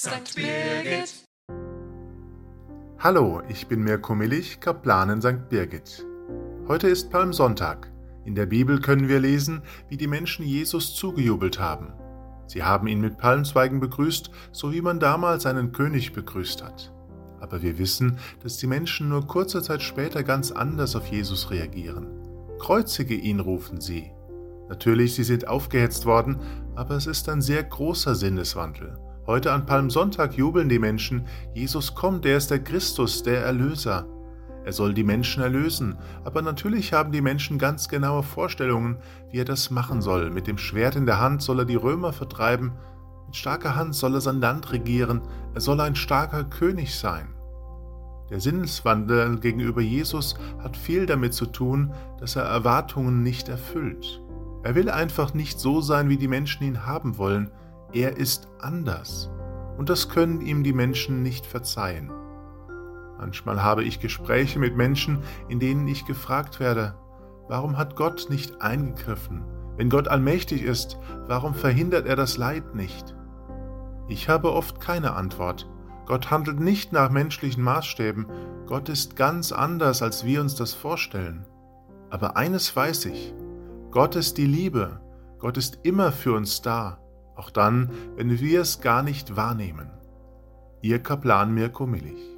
St. Birgit. Hallo, ich bin Mirko Millich, Kaplan in St. Birgit. Heute ist Palmsonntag. In der Bibel können wir lesen, wie die Menschen Jesus zugejubelt haben. Sie haben ihn mit Palmzweigen begrüßt, so wie man damals einen König begrüßt hat. Aber wir wissen, dass die Menschen nur kurze Zeit später ganz anders auf Jesus reagieren. Kreuzige ihn, rufen sie. Natürlich, sie sind aufgehetzt worden, aber es ist ein sehr großer Sinneswandel. Heute an Palmsonntag jubeln die Menschen, Jesus kommt, er ist der Christus, der Erlöser. Er soll die Menschen erlösen, aber natürlich haben die Menschen ganz genaue Vorstellungen, wie er das machen soll. Mit dem Schwert in der Hand soll er die Römer vertreiben, mit starker Hand soll er sein Land regieren, er soll ein starker König sein. Der Sinneswandel gegenüber Jesus hat viel damit zu tun, dass er Erwartungen nicht erfüllt. Er will einfach nicht so sein, wie die Menschen ihn haben wollen. Er ist anders. Und das können ihm die Menschen nicht verzeihen. Manchmal habe ich Gespräche mit Menschen, in denen ich gefragt werde, warum hat Gott nicht eingegriffen? Wenn Gott allmächtig ist, warum verhindert er das Leid nicht? Ich habe oft keine Antwort. Gott handelt nicht nach menschlichen Maßstäben. Gott ist ganz anders, als wir uns das vorstellen. Aber eines weiß ich: Gott ist die Liebe. Gott ist immer für uns da, auch dann, wenn wir es gar nicht wahrnehmen. Ihr Kaplan Mirko Millich.